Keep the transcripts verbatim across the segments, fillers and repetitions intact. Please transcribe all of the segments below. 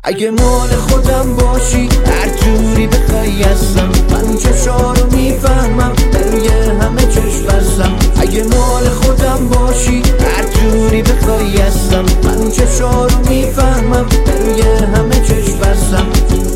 اگه مال خودم باشی هر جوری بخوای هستم، من چشا رو میفهمم روی همه چشم بستم. اگه مال خودم باشی هر جوری بخوای هستم، من چشا رو میفهمم روی همه چشم بستم.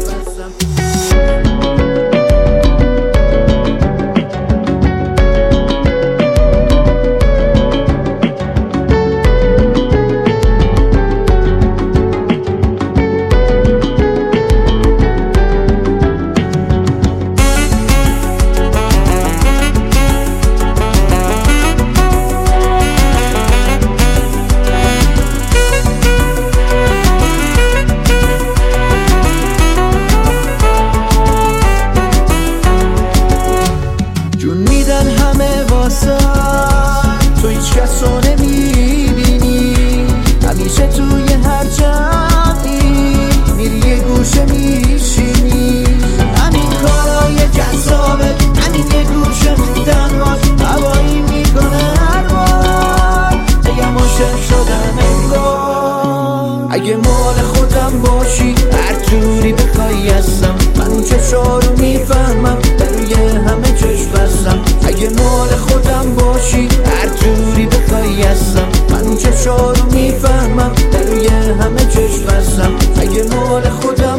همه واسه تو هیچ کس رو نمیبینی، همیشه توی هر جمعی میری یه گوشه میشینی. همین کارای جذابه، همین یه گوشه موندن باش هوایی میکنه هر بار بگم عاشق شدم انگار. اگه مال خودم باشی هر جوری بخوای هستم، من چشا رو میفهمم روی همه چشم بستم. اگه مال خودم باشی هر جوری بخوای هستم، من چشا رو میفهمم روی همه چشم بستم. اگه مال خودم